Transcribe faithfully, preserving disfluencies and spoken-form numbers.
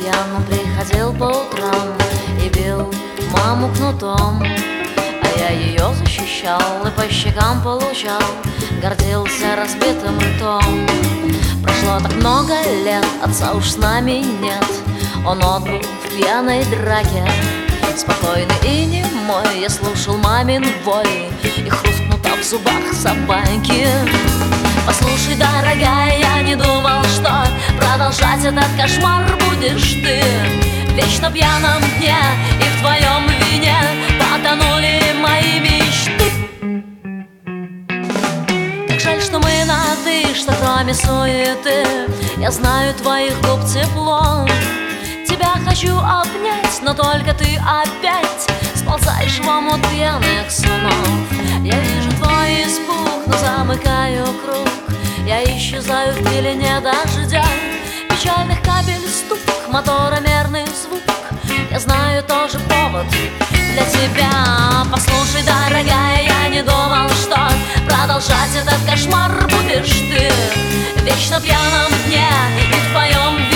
пьяным приходил по утрам и бил маму кнутом, а я ее защищал и по щекам получал, гордился разбитым ртом. Прошло так много лет, отца уж с нами нет, он отбыл в пьяной драке. Спокойный и немой я слушал мамин вой и хрустнуто в зубах собаки. Послушай, дорогая, я не думал, что продолжать этот кошмар будешь ты. В вечно пьяном дне и в твоем вине потонули мои мечты. Так жаль, что мы на ты, что кроме суеты я знаю твоих губ тепло. Тебя хочу обнять, но только ты опять сползаешь в омут пьяных снов. Я вижу твой испуг, но замыкаю круг. Я исчезаю в пелене дождя, печальных капель стук, мотора мерный звук. Я знаю, тоже повод для тебя. Послушай, дорогая, я не думал, что продолжать этот кошмар будешь ты. В вечно пьяном дне и в твоем